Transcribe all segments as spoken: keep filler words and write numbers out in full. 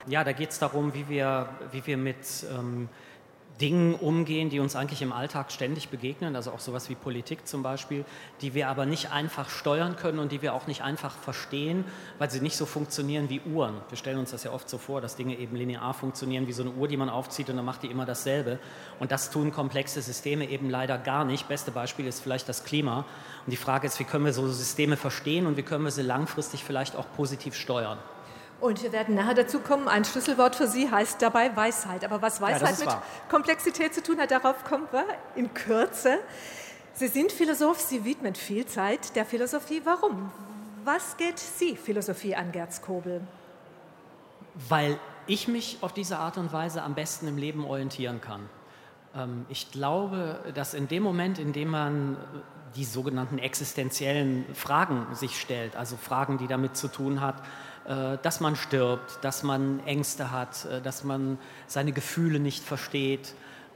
Ja, da geht es darum, wie wir, wie wir mit ähm, Dingen umgehen, die uns eigentlich im Alltag ständig begegnen, also auch sowas wie Politik zum Beispiel, die wir aber nicht einfach steuern können und die wir auch nicht einfach verstehen, weil sie nicht so funktionieren wie Uhren. Wir stellen uns das ja oft so vor, dass Dinge eben linear funktionieren wie so eine Uhr, die man aufzieht und dann macht die immer dasselbe. Und das tun komplexe Systeme eben leider gar nicht. Beste Beispiel ist vielleicht das Klima. Und die Frage ist, wie können wir so Systeme verstehen und wie können wir sie langfristig vielleicht auch positiv steuern? Und wir werden nachher dazu kommen, ein Schlüsselwort für Sie heißt dabei Weisheit. Aber was Weisheit ja, mit wahr. Komplexität zu tun hat, darauf kommen wir in Kürze. Sie sind Philosoph, Sie widmen viel Zeit der Philosophie. Warum? Was geht Sie Philosophie an, Gerd Skobel? Weil ich mich auf diese Art und Weise am besten im Leben orientieren kann. Ich glaube, dass in dem Moment, in dem man die sogenannten existenziellen Fragen sich stellt, also Fragen, die damit zu tun hat, dass man stirbt, dass man Ängste hat, dass man seine Gefühle nicht versteht,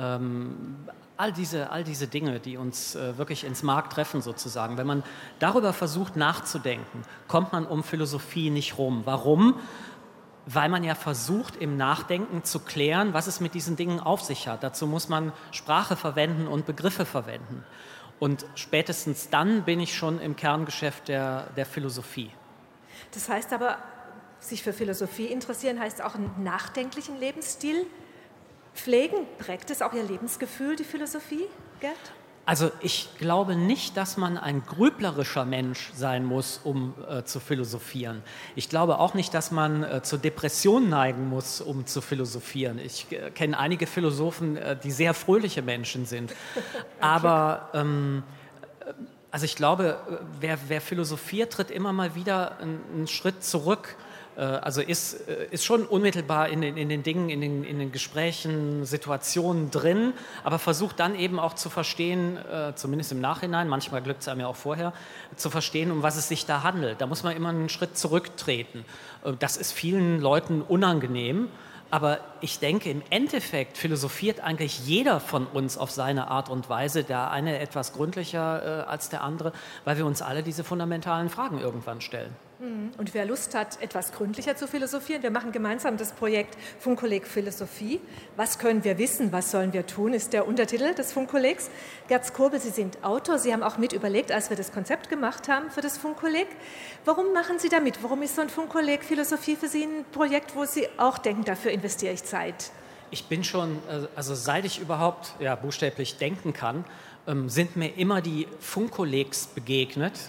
all diese, all diese Dinge, die uns wirklich ins Mark treffen sozusagen. Wenn man darüber versucht nachzudenken, kommt man um Philosophie nicht rum. Warum? Weil man ja versucht, im Nachdenken zu klären, was es mit diesen Dingen auf sich hat. Dazu muss man Sprache verwenden und Begriffe verwenden. Und spätestens dann bin ich schon im Kerngeschäft der, der Philosophie. Das heißt aber, sich für Philosophie interessieren, heißt auch einen nachdenklichen Lebensstil pflegen. Prägt es auch Ihr Lebensgefühl, die Philosophie, Gerd? Also ich glaube nicht, dass man ein grüblerischer Mensch sein muss, um äh, zu philosophieren. Ich glaube auch nicht, dass man äh, zur Depression neigen muss, um zu philosophieren. Ich äh, kenne einige Philosophen, äh, die sehr fröhliche Menschen sind. Okay. Aber ähm, also ich glaube, wer, wer philosophiert, tritt immer mal wieder einen, einen Schritt zurück. Also ist, ist schon unmittelbar in den, in den Dingen, in den, in den Gesprächen, Situationen drin, aber versucht dann eben auch zu verstehen, zumindest im Nachhinein, manchmal glückt es einem ja auch vorher, zu verstehen, um was es sich da handelt. Da muss man immer einen Schritt zurücktreten. Das ist vielen Leuten unangenehm. Aber ich denke, im Endeffekt philosophiert eigentlich jeder von uns auf seine Art und Weise, der eine etwas gründlicher äh, als der andere, weil wir uns alle diese fundamentalen Fragen irgendwann stellen. Und wer Lust hat, etwas gründlicher zu philosophieren, wir machen gemeinsam das Projekt Funkkolleg Philosophie. Was können wir wissen, was sollen wir tun, ist der Untertitel des Funkkollegs. Gerd Skobel, Sie sind Autor, Sie haben auch mit überlegt, als wir das Konzept gemacht haben für das Funkkolleg. Warum machen Sie da mit? Warum ist so ein Funkkolleg Philosophie für Sie ein Projekt, wo Sie auch denken, dafür investiere ich Zeit? Ich bin schon, also seit ich überhaupt ja, buchstäblich denken kann, sind mir immer die Funkkollegs begegnet.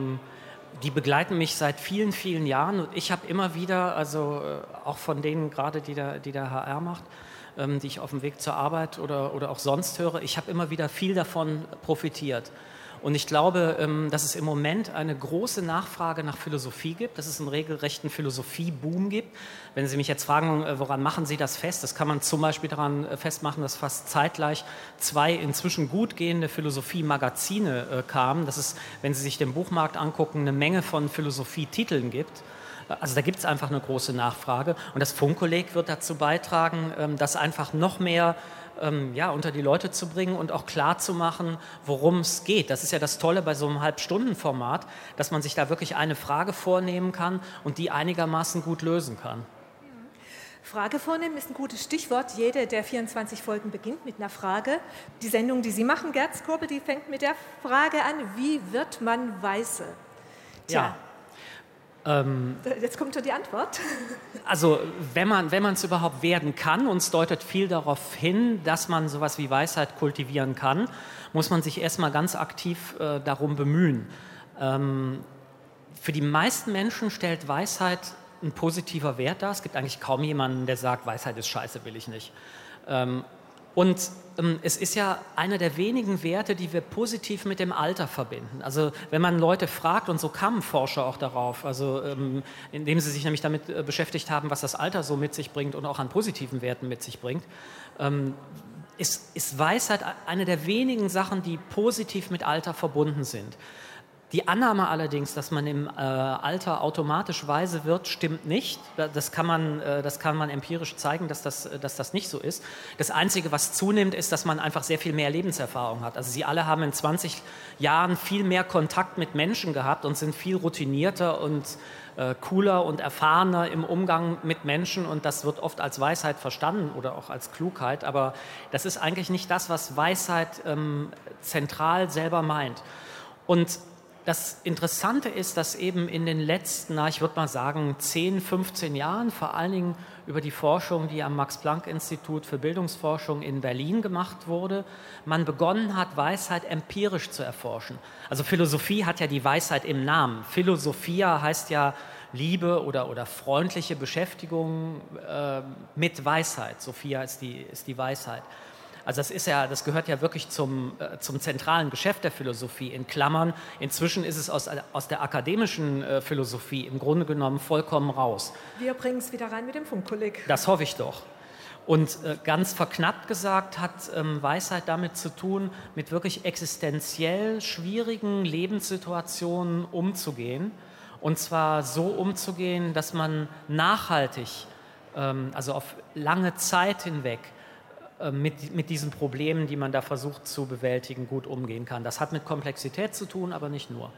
Die begleiten mich seit vielen, vielen Jahren und ich habe immer wieder, also auch von denen gerade, die der, die der H R macht, die ich auf dem Weg zur Arbeit oder, oder auch sonst höre, ich habe immer wieder viel davon profitiert. Und ich glaube, dass es im Moment eine große Nachfrage nach Philosophie gibt, dass es einen regelrechten Philosophieboom gibt. Wenn Sie mich jetzt fragen, woran machen Sie das fest? Das kann man zum Beispiel daran festmachen, dass fast zeitgleich zwei inzwischen gut gehende Philosophie-Magazine kamen. Dass es, wenn Sie sich den Buchmarkt angucken, eine Menge von Philosophietiteln gibt. Also da gibt es einfach eine große Nachfrage. Und das Funkkolleg wird dazu beitragen, dass einfach noch mehr ja, unter die Leute zu bringen und auch klar zu machen, worum es geht. Das ist ja das Tolle bei so einem Halbstundenformat, dass man sich da wirklich eine Frage vornehmen kann und die einigermaßen gut lösen kann. Frage vornehmen ist ein gutes Stichwort. Jede der vierundzwanzig Folgen beginnt mit einer Frage. Die Sendung, die Sie machen, Gerd Skobel, die fängt mit der Frage an, wie wird man weise? Tja. Ja. Ähm, Jetzt kommt schon die Antwort. Also wenn man wenn man es überhaupt werden kann, und es deutet viel darauf hin, dass man sowas wie Weisheit kultivieren kann, muss man sich erstmal ganz aktiv äh, darum bemühen. Ähm, für die meisten Menschen stellt Weisheit ein positiver Wert dar. Es gibt eigentlich kaum jemanden, der sagt, Weisheit ist scheiße, will ich nicht. Ähm, Und ähm, es ist ja einer der wenigen Werte, die wir positiv mit dem Alter verbinden. Also wenn man Leute fragt, und so kamen Forscher auch darauf, also ähm, indem sie sich nämlich damit äh, beschäftigt haben, was das Alter so mit sich bringt und auch an positiven Werten mit sich bringt, ähm, ist, ist Weisheit eine der wenigen Sachen, die positiv mit Alter verbunden sind. Die Annahme allerdings, dass man im äh, Alter automatisch weise wird, stimmt nicht. Das kann man, äh, das kann man empirisch zeigen, dass das, dass das nicht so ist. Das Einzige, was zunimmt, ist, dass man einfach sehr viel mehr Lebenserfahrung hat. Also Sie alle haben in zwanzig Jahren viel mehr Kontakt mit Menschen gehabt und sind viel routinierter und äh, cooler und erfahrener im Umgang mit Menschen. Und das wird oft als Weisheit verstanden oder auch als Klugheit. Aber das ist eigentlich nicht das, was Weisheit ähm, zentral selber meint. Und das Interessante ist, dass eben in den letzten, na, ich würde mal sagen, zehn, fünfzehn Jahren, vor allen Dingen über die Forschung, die am Max-Planck-Institut für Bildungsforschung in Berlin gemacht wurde, man begonnen hat, Weisheit empirisch zu erforschen. Also Philosophie hat ja die Weisheit im Namen. Philosophia heißt ja Liebe oder, oder freundliche Beschäftigung äh, mit Weisheit. Sophia ist die, ist die Weisheit. Also das ist ja, das gehört ja wirklich zum, äh, zum zentralen Geschäft der Philosophie. In Klammern, inzwischen ist es aus, aus der akademischen äh, Philosophie im Grunde genommen vollkommen raus. Wir bringen es wieder rein mit dem Funkkolleg. Das hoffe ich doch. Und äh, ganz verknappt gesagt hat ähm, Weisheit damit zu tun, mit wirklich existenziell schwierigen Lebenssituationen umzugehen. Und zwar so umzugehen, dass man nachhaltig, ähm, also auf lange Zeit hinweg, Mit, mit diesen Problemen, die man da versucht zu bewältigen, gut umgehen kann. Das hat mit Komplexität zu tun, aber nicht nur.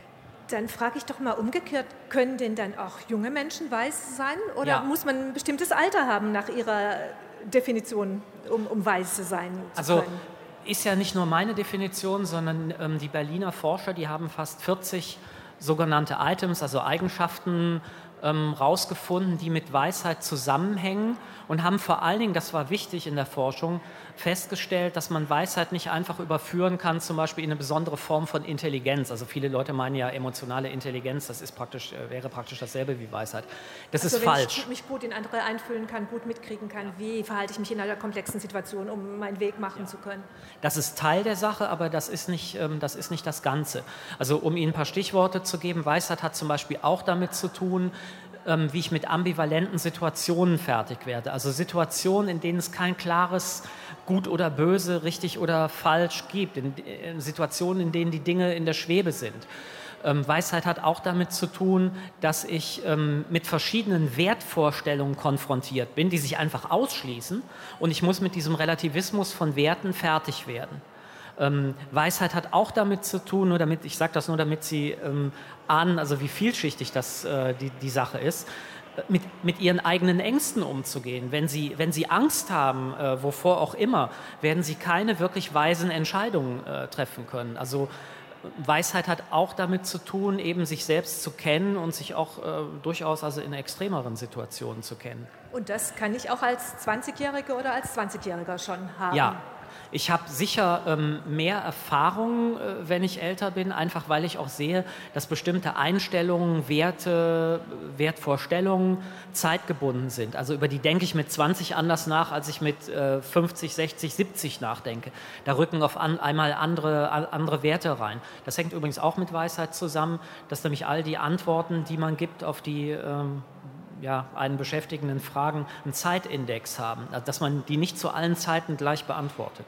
Dann frage ich doch mal umgekehrt, können denn dann auch junge Menschen weise sein? Oder ja. muss man ein bestimmtes Alter haben nach Ihrer Definition, um, um weise sein zu also, können? Ist ja nicht nur meine Definition, sondern ähm, die Berliner Forscher, die haben fast vierzig sogenannte Items, also Eigenschaften, ähm, rausgefunden, die mit Weisheit zusammenhängen und haben vor allen Dingen, das war wichtig in der Forschung, festgestellt, dass man Weisheit nicht einfach überführen kann, zum Beispiel in eine besondere Form von Intelligenz. Also viele Leute meinen ja emotionale Intelligenz, das ist praktisch, wäre praktisch dasselbe wie Weisheit. Das also ist wenn falsch. Ich mich gut in andere einfühlen kann, gut mitkriegen kann, wie verhalte ich mich in einer komplexen Situation, um meinen Weg machen ja. zu können. Das ist Teil der Sache, aber das ist nicht, das ist nicht das Ganze. Also um Ihnen ein paar Stichworte zu geben, Weisheit hat zum Beispiel auch damit zu tun, wie ich mit ambivalenten Situationen fertig werde. Also Situationen, in denen es kein klares Gut oder Böse, richtig oder falsch gibt. In, in Situationen, in denen die Dinge in der Schwebe sind. Ähm, Weisheit hat auch damit zu tun, dass ich ähm, mit verschiedenen Wertvorstellungen konfrontiert bin, die sich einfach ausschließen. Und ich muss mit diesem Relativismus von Werten fertig werden. Ähm, Weisheit hat auch damit zu tun, nur damit, ich sage das nur, damit Sie ähm, ahnen, also wie vielschichtig das äh, die, die Sache ist, mit, mit Ihren eigenen Ängsten umzugehen. Wenn Sie, wenn Sie Angst haben, äh, wovor auch immer, werden Sie keine wirklich weisen Entscheidungen äh, treffen können. Also Weisheit hat auch damit zu tun, eben sich selbst zu kennen und sich auch äh, durchaus also in extremeren Situationen zu kennen. Und das kann ich auch als zwanzigjährige oder als zwanzigjähriger schon haben? Ja. Ich habe sicher ähm, mehr Erfahrung, äh, wenn ich älter bin, einfach weil ich auch sehe, dass bestimmte Einstellungen, Werte, Wertvorstellungen zeitgebunden sind. Also über die denke ich mit zwanzig anders nach, als ich mit äh, fünfzig, sechzig, siebzig nachdenke. Da rücken auf an, einmal andere, andere Werte rein. Das hängt übrigens auch mit Weisheit zusammen, dass nämlich all die Antworten, die man gibt auf die ähm, ja, einen beschäftigenden Fragen einen Zeitindex haben, also dass man die nicht zu allen Zeiten gleich beantwortet.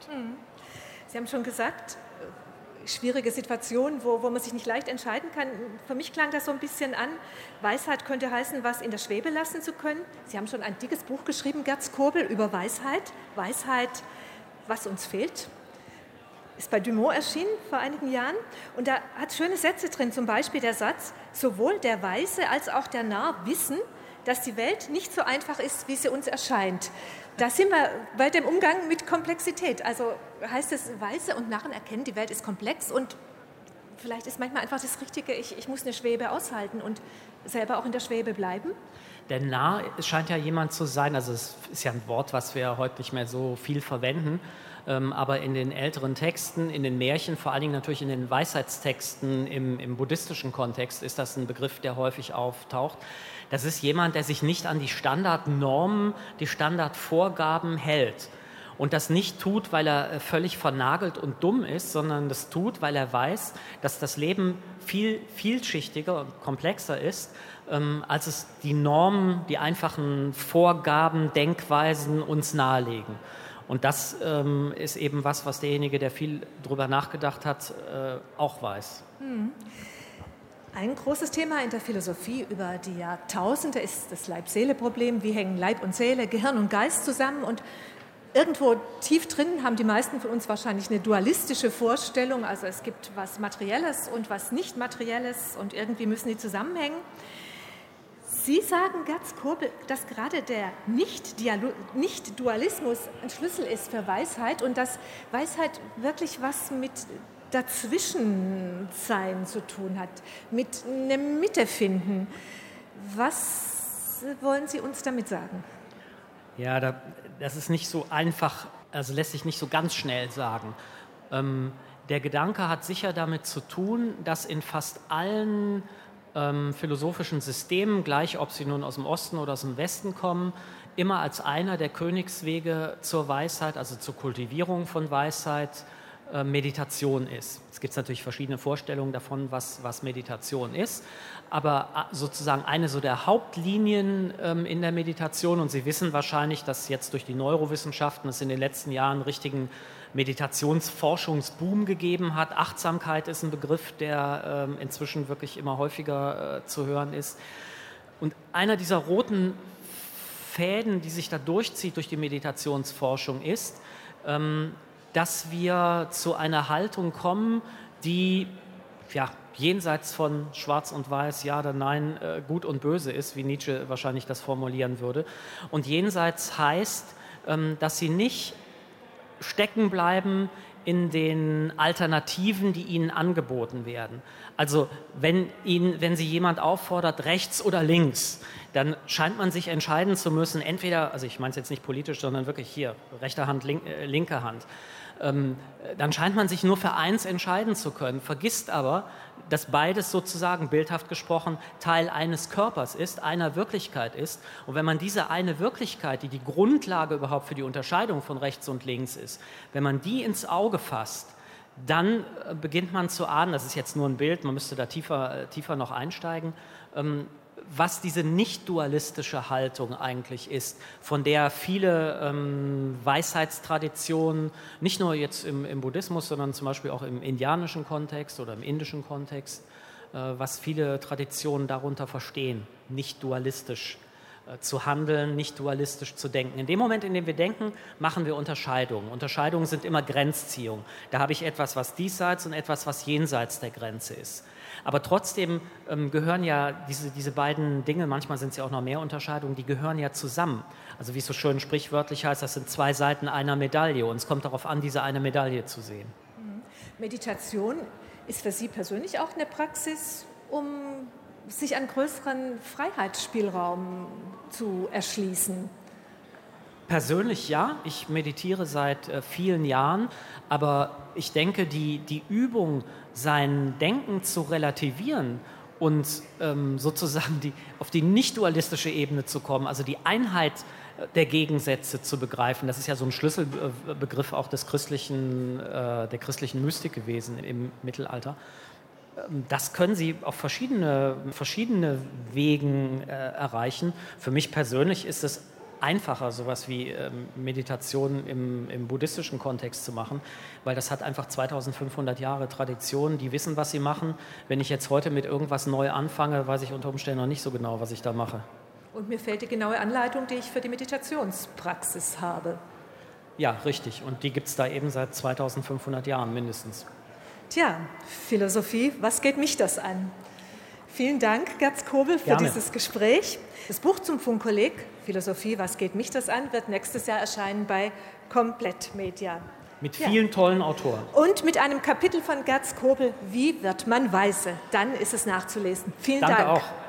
Sie haben schon gesagt, schwierige Situationen, wo, wo man sich nicht leicht entscheiden kann. Für mich klang das so ein bisschen an, Weisheit könnte heißen, was in der Schwebe lassen zu können. Sie haben schon ein dickes Buch geschrieben, Gerd Kurbel, über Weisheit. Weisheit, was uns fehlt. Ist bei Dumont erschienen vor einigen Jahren und da hat schöne Sätze drin, zum Beispiel der Satz, sowohl der Weise als auch der Narr wissen, dass die Welt nicht so einfach ist, wie sie uns erscheint. Da sind wir bei dem Umgang mit Komplexität. Also heißt es, Weise und Narren erkennen, die Welt ist komplex und vielleicht ist manchmal einfach das Richtige, ich, ich muss eine Schwebe aushalten und selber auch in der Schwebe bleiben. Der Narr scheint ja jemand zu sein, also es ist ja ein Wort, was wir heute nicht mehr so viel verwenden, ähm, aber in den älteren Texten, in den Märchen, vor allen Dingen natürlich in den Weisheitstexten im, im buddhistischen Kontext ist das ein Begriff, der häufig auftaucht. Das ist jemand, der sich nicht an die Standardnormen, die Standardvorgaben hält. Und das nicht tut, weil er völlig vernagelt und dumm ist, sondern das tut, weil er weiß, dass das Leben viel vielschichtiger und komplexer ist, ähm, als es die Normen, die einfachen Vorgaben, Denkweisen uns nahelegen. Und das ähm, ist eben was, was derjenige, der viel drüber nachgedacht hat, äh, auch weiß. Hm. Ein großes Thema in der Philosophie über die Jahrtausende ist das Leib-Seele-Problem. Wie hängen Leib und Seele, Gehirn und Geist zusammen? Und irgendwo tief drin haben die meisten von uns wahrscheinlich eine dualistische Vorstellung. Also es gibt was Materielles und was Nicht-Materielles und irgendwie müssen die zusammenhängen. Sie sagen, Gerd Kurbel, dass gerade der Nicht-Dualismus ein Schlüssel ist für Weisheit und dass Weisheit wirklich was mit Dazwischensein zu tun hat, mit einer Mitte finden. Was wollen Sie uns damit sagen? Ja, da, das ist nicht so einfach, also lässt sich nicht so ganz schnell sagen. Ähm, der Gedanke hat sicher damit zu tun, dass in fast allen ähm, philosophischen Systemen, gleich ob sie nun aus dem Osten oder aus dem Westen kommen, immer als einer der Königswege zur Weisheit, also zur Kultivierung von Weisheit, Meditation ist. Es gibt natürlich verschiedene Vorstellungen davon, was, was Meditation ist, aber sozusagen eine so der Hauptlinien ähm, in der Meditation, und Sie wissen wahrscheinlich, dass jetzt durch die Neurowissenschaften es in den letzten Jahren einen richtigen Meditationsforschungsboom gegeben hat. Achtsamkeit ist ein Begriff, der ähm, inzwischen wirklich immer häufiger äh, zu hören ist. Und einer dieser roten Fäden, die sich da durchzieht durch die Meditationsforschung, ist, ähm, dass wir zu einer Haltung kommen, die ja, jenseits von Schwarz und Weiß, Ja oder Nein, äh, Gut und Böse ist, wie Nietzsche wahrscheinlich das formulieren würde. Und jenseits heißt, ähm, dass sie nicht stecken bleiben in den Alternativen, die ihnen angeboten werden. Also wenn, ihnen, wenn sie jemand auffordert, rechts oder links, dann scheint man sich entscheiden zu müssen, entweder, also ich meine es jetzt nicht politisch, sondern wirklich hier, rechte Hand, link, äh, linke Hand. Ähm, dann scheint man sich nur für eins entscheiden zu können, vergisst aber, dass beides sozusagen, bildhaft gesprochen, Teil eines Körpers ist, einer Wirklichkeit ist. Und wenn man diese eine Wirklichkeit, die die Grundlage überhaupt für die Unterscheidung von rechts und links ist, wenn man die ins Auge fasst, dann äh, beginnt man zu ahnen, das ist jetzt nur ein Bild, man müsste da tiefer, äh, tiefer noch einsteigen, ähm, was diese nicht-dualistische Haltung eigentlich ist, von der viele ähm, Weisheitstraditionen, nicht nur jetzt im, im Buddhismus, sondern zum Beispiel auch im indianischen Kontext oder im indischen Kontext, äh, was viele Traditionen darunter verstehen, nicht dualistisch äh, zu handeln, nicht dualistisch zu denken. In dem Moment, in dem wir denken, machen wir Unterscheidungen. Unterscheidungen sind immer Grenzziehungen. Da habe ich etwas, was diesseits und etwas, was jenseits der Grenze ist. Aber trotzdem ähm, gehören ja diese, diese beiden Dinge, manchmal sind es ja auch noch mehr Unterscheidungen, die gehören ja zusammen. Also wie es so schön sprichwörtlich heißt, das sind zwei Seiten einer Medaille und es kommt darauf an, diese eine Medaille zu sehen. Meditation ist für Sie persönlich auch eine Praxis, um sich einen größeren Freiheitsspielraum zu erschließen? Persönlich ja, ich meditiere seit äh, vielen Jahren, aber ich denke, die, die Übung, sein Denken zu relativieren und ähm, sozusagen die, auf die nicht-dualistische Ebene zu kommen, also die Einheit der Gegensätze zu begreifen, das ist ja so ein Schlüsselbegriff auch des christlichen, äh, der christlichen Mystik gewesen im Mittelalter. Das können Sie auf verschiedene, verschiedene Wegen äh, erreichen. Für mich persönlich ist es einfacher, sowas wie ähm, Meditation im, im buddhistischen Kontext zu machen, weil das hat einfach zweitausendfünfhundert Jahre Tradition, die wissen, was sie machen. Wenn ich jetzt heute mit irgendwas neu anfange, weiß ich unter Umständen noch nicht so genau, was ich da mache. Und mir fehlt die genaue Anleitung, die ich für die Meditationspraxis habe. Ja, richtig. Und die gibt es da eben seit zweitausendfünfhundert Jahren mindestens. Tja, Philosophie, was geht mich das an? Vielen Dank, Gerd Kurbel, für Gerne. dieses Gespräch. Das Buch zum Funkkolleg, Philosophie, was geht mich das an, wird nächstes Jahr erscheinen bei Komplett Media. Mit vielen ja. tollen Autoren. Und mit einem Kapitel von Gerd Kurbel, wie wird man weise? Dann ist es nachzulesen. Vielen Danke Dank. Danke auch.